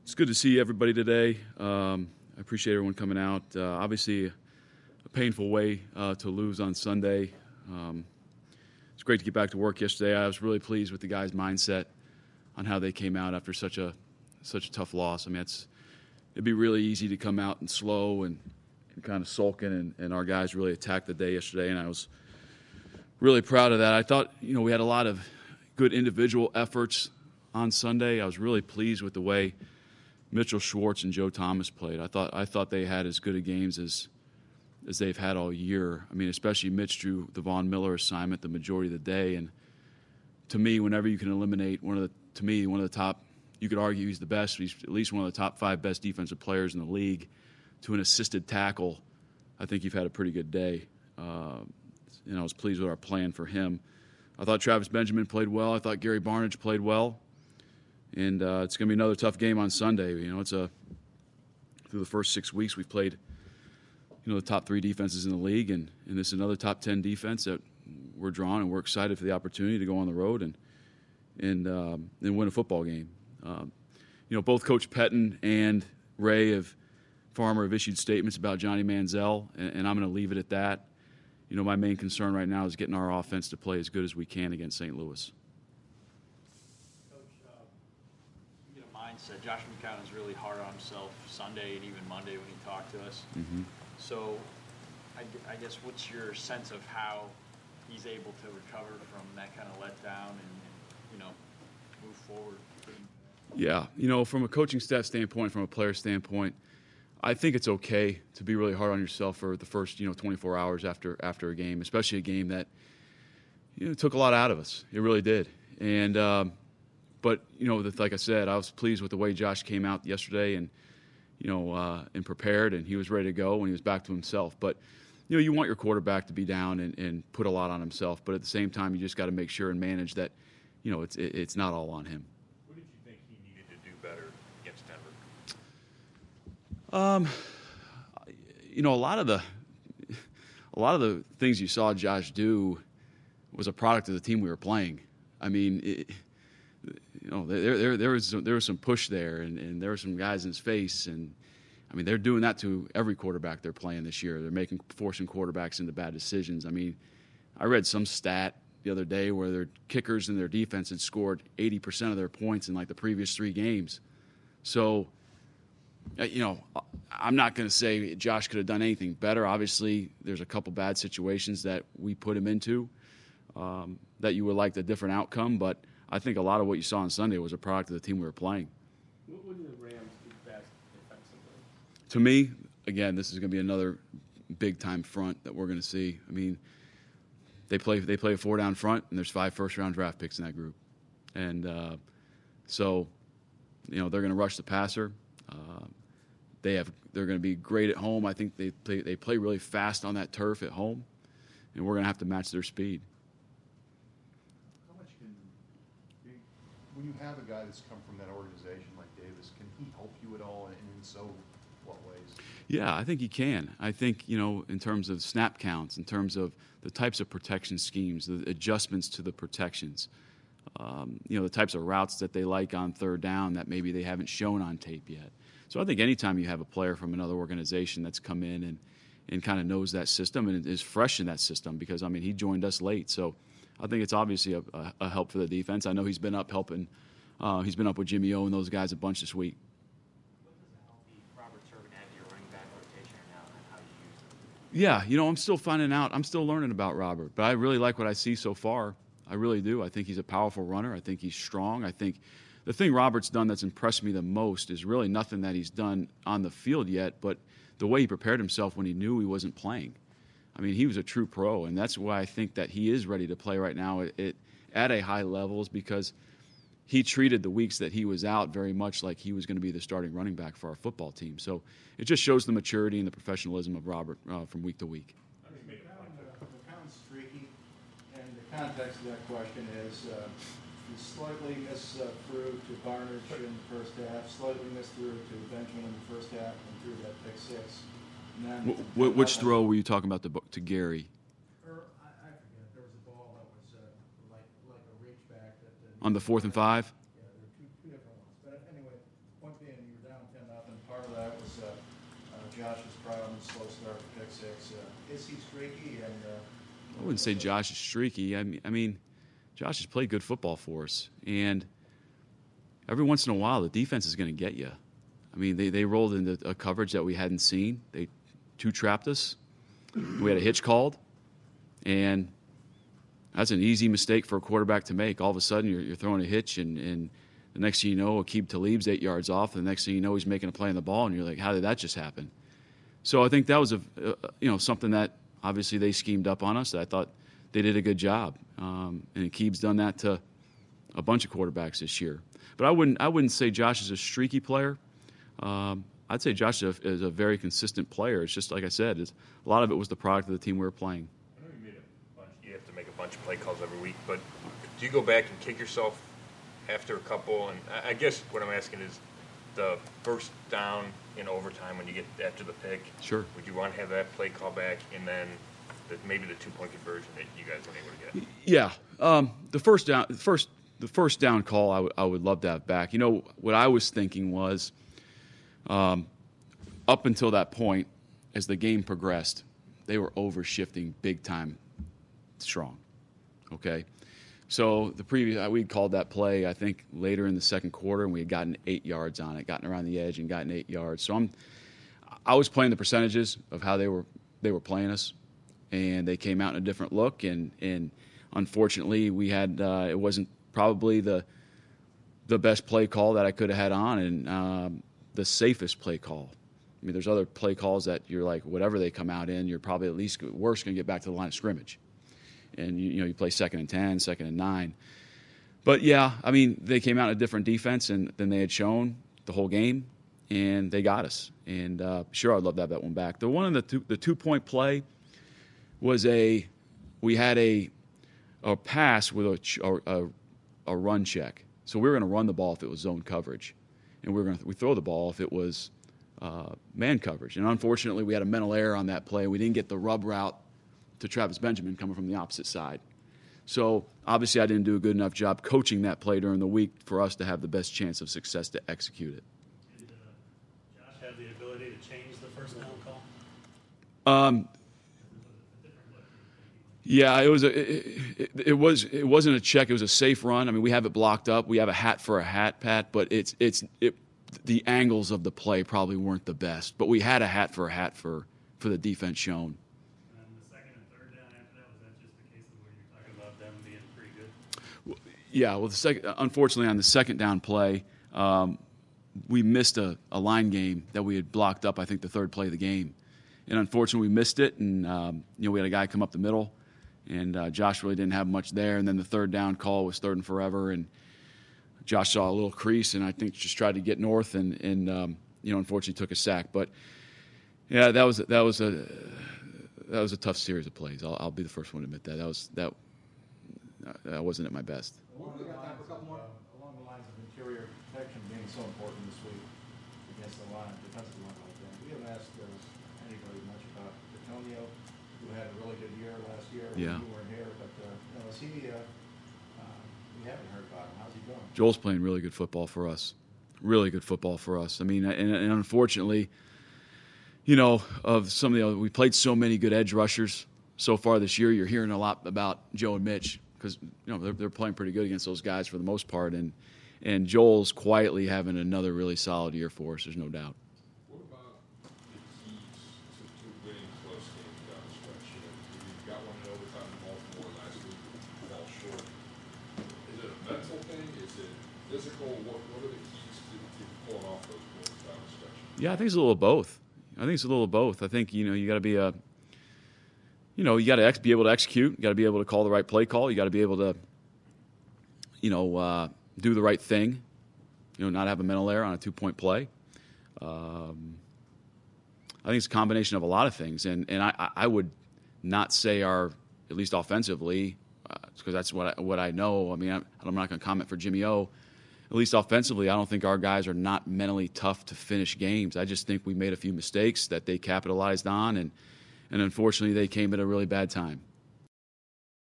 It's good to see everybody today. I appreciate everyone coming out. Obviously, a painful way to lose on Sunday. It's great to get back to work yesterday. I was really pleased with the guys' mindset on how they came out after such a tough loss. I mean, it'd be really easy to come out and slow and kind of sulking, and our guys really attacked the day yesterday, and I was really proud of that. I thought, we had a lot of good individual efforts on Sunday. I was really pleased with the way Mitchell Schwartz and Joe Thomas played. I thought they had as good a games as they've had all year. I mean, especially Mitch drew the Von Miller assignment the majority of the day, and to me, whenever you can eliminate one of the top, you could argue he's the best. He's at least one of the top 5 best defensive players in the league. To an assisted tackle, I think you've had a pretty good day. I was pleased with our plan for him. I thought Travis Benjamin played well. I thought Gary Barnidge played well. And it's going to be another tough game on Sunday. Through the first 6 weeks we've played, the top 3 defenses in the league, and this is another top 10 defense that we're drawn, and we're excited for the opportunity to go on the road and win a football game. Both Coach Pettine and Ray Farmer have issued statements about Johnny Manziel, and I'm going to leave it at that. My main concern right now is getting our offense to play as good as we can against St. Louis. Mindset. Josh McCown is really hard on himself Sunday and even Monday when he talked to us. Mm-hmm. So I guess what's your sense of how he's able to recover from that kind of letdown and move forward? Yeah, from a coaching staff standpoint, from a player standpoint, I think it's okay to be really hard on yourself for the first 24 hours after a game, especially a game that took a lot out of us. It really did. And but like I said, I was pleased with the way Josh came out yesterday and and prepared, and he was ready to go and he was back to himself. But you want your quarterback to be down and put a lot on himself, but at the same time you just got to make sure and manage that it's not all on him. What did you think he needed to do better against Denver? A lot of the things you saw Josh do was a product of the team we were playing. I mean, there was some push there, and there were some guys in his face, and I mean they're doing that to every quarterback they're playing this year. They're forcing quarterbacks into bad decisions. I mean, I read some stat the other day where their kickers and their defense had scored 80% of their points in like the previous 3 games. So, I'm not going to say Josh could have done anything better. Obviously, there's a couple bad situations that we put him into that you would like a different outcome, but I think a lot of what you saw on Sunday was a product of the team we were playing. What do the Rams do best defensively? To me, again, this is going to be another big-time front that we're going to see. I mean, they play a 4-down front, and there's 5 first-round draft picks in that group. And so, they're going to rush the passer. They're going to be great at home. I think they play really fast on that turf at home, and we're going to have to match their speed. When you have a guy that's come from that organization like Davis, can he help you at all, and in so what ways? Yeah, I think he can. I think, in terms of snap counts, in terms of the types of protection schemes, the adjustments to the protections, the types of routes that they like on 3rd down that maybe they haven't shown on tape yet. So I think anytime you have a player from another organization that's come in and kind of knows that system and is fresh in that system, because, I mean, he joined us late, so I think it's obviously a help for the defense. I know he's been up helping. He's been up with Jimmy O and those guys a bunch this week. What does it help Robert Turbin add to your running back rotation now and how you use him? Yeah, I'm still finding out. I'm still learning about Robert, but I really like what I see so far. I really do. I think he's a powerful runner. I think he's strong. I think the thing Robert's done that's impressed me the most is really nothing that he's done on the field yet, but the way he prepared himself when he knew he wasn't playing. I mean, he was a true pro, and that's why I think that he is ready to play right now at a high levels, because he treated the weeks that he was out very much like he was going to be the starting running back for our football team. So it just shows the maturity and the professionalism of Robert from week to week. McCown's streaky, and the context of that question is he slightly misthrew to Barnidge in the first half, slightly misthrew to Benjamin in the first half, and threw that pick 6. Which throw were you talking about to Gary? I forget. There was a ball that was like a reach back. On the 4th and 5? Yeah, there were two different ones. But anyway, point being, you down 10-0. Part of that was Josh's problem, slow start, pick six. Is he streaky? And I wouldn't say Josh is streaky. I mean, Josh has played good football for us, and every once in a while, the defense is going to get you. I mean, they rolled into a coverage that we hadn't seen. They two-trapped us. We had a hitch called, and that's an easy mistake for a quarterback to make. All of a sudden, you're throwing a hitch, and the next thing you know, Aqib Talib's 8 yards off, and the next thing you know, he's making a play on the ball, and you're like, how did that just happen? So I think that was something that obviously they schemed up on us. I thought they did a good job, and Aqib's done that to a bunch of quarterbacks this year. But I wouldn't say Josh is a streaky player. I'd say Josh is a very consistent player. It's just like I said, a lot of it was the product of the team we were playing. I know you have to make a bunch of play calls every week, but do you go back and kick yourself after a couple? And I guess what I'm asking is the first down in overtime when you get after the pick. Sure. Would you want to have that play call back, and then maybe the 2-point conversion that you guys weren't able to get? Yeah. The first down call I would love to have back. You know, what I was thinking was up until that point, as the game progressed, they were overshifting big time strong. Okay? So we'd called that play, I think, later in the second quarter, and we had gotten 8 yards on it, gotten around the edge and gotten 8 yards. So I was playing the percentages of how they were playing us, and they came out in a different look, and unfortunately we had it wasn't probably the best play call that I could have had on, and the safest play call. I mean, there's other play calls that you're like, whatever they come out in, you're probably at least worse going to get back to the line of scrimmage. And, you play 2nd and 10, 2nd and 9. But, yeah, I mean, they came out in a different defense than they had shown the whole game, and they got us. And, sure, I'd love to have that one back. The one in the 2-point play was we had a pass with a run check. So we were going to run the ball if it was zone coverage. And we throw the ball if it was man coverage. And unfortunately, we had a mental error on that play. We didn't get the rub route to Travis Benjamin coming from the opposite side. So obviously I didn't do a good enough job coaching that play during the week for us to have the best chance of success to execute it. Did Josh have the ability to change the first down call? Yeah, it wasn't a check. It was a safe run. I mean, we have it blocked up. We have a hat for a hat, Pat, but the angles of the play probably weren't the best. But we had a hat for the defense shown. And then the second and third down after that, was that just the case of where you're talking about them being pretty good? Yeah, well, unfortunately on the second down play, we missed a line game that we had blocked up, I think, the third play of the game. And unfortunately, we missed it, and we had a guy come up the middle, and Josh really didn't have much there. And then the third down call was 3rd and forever, and Josh saw a little crease, and I think just tried to get north, and unfortunately took a sack. But yeah, that was a tough series of plays. I'll be the first one to admit that wasn't at my best. Along the lines of interior protection being so important this week against the line, defensive line like that, we haven't asked anybody much about Antonio, who had a really good year last year. Yeah. You weren't here, but is he? We haven't heard about him. How's he doing? Joel's playing really good football for us. Really good football for us. I mean, and unfortunately, of some of the other, we played so many good edge rushers so far this year. You're hearing a lot about Joe and Mitch because they're playing pretty good against those guys for the most part, and Joel's quietly having another really solid year for us. There's no doubt. What about the keys to winning close games down the stretch? You got one in overtime in Baltimore last week, fell short. Is it a mental thing? Is it physical? What are the keys to pulling off those wins down the stretch? Yeah, I think it's a little of both. I think you got to be you got to be able to execute. You got to be able to call the right play call. You got to be able to, do the right thing. Not have a mental error on a 2-point play. I think it's a combination of a lot of things, and I would not say at least offensively, because that's what I know. I mean, I'm not going to comment for Jimmy O. At least offensively, I don't think our guys are not mentally tough to finish games. I just think we made a few mistakes that they capitalized on, and unfortunately, they came at a really bad time.